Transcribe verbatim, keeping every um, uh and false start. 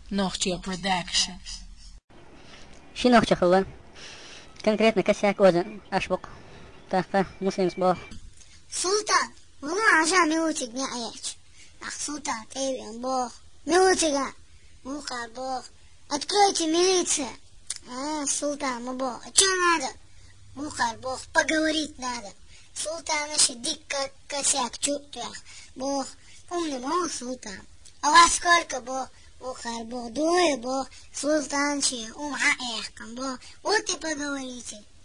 Ногчия Production. Ши ногча хулан. Конкретно косяк один ашбок. Так-то муслимс бог. Султан, bunu aşağı mevcut ne ayaç? Ах, Султан, эвен бог. Милутига, мухар бог. Откройте милиция. А, Султан, мы бог. А что надо? Мухар бог, поговорить надо. Султан еще дико косяк чувствует. Бог, умный бог, Султан. А вас сколько бог? Мухар бог, двое бог. Султан че, ум хаэхкам бог. Вот и поговорите.